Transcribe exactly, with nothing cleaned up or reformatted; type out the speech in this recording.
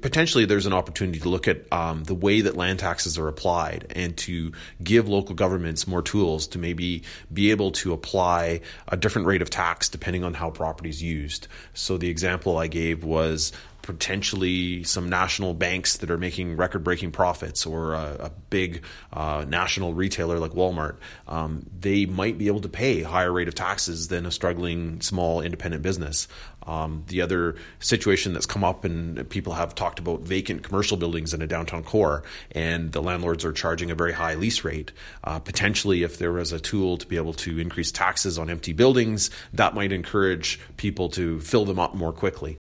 potentially there's an opportunity to look at um, the way that land taxes are applied and to give local governments more tools to maybe be able to apply a different rate of tax depending on how property is used. So the example I gave was potentially some national banks that are making record-breaking profits, or a, a big uh, national retailer like Walmart. Um, they might be able to pay a higher rate of taxes than a struggling small independent business. Um, the other situation that's come up, and people have talked about vacant commercial buildings in a downtown core, and the landlords are charging a very high lease rate. Uh, potentially, if there was a tool to be able to increase taxes on empty buildings, that might encourage people to fill them up more quickly.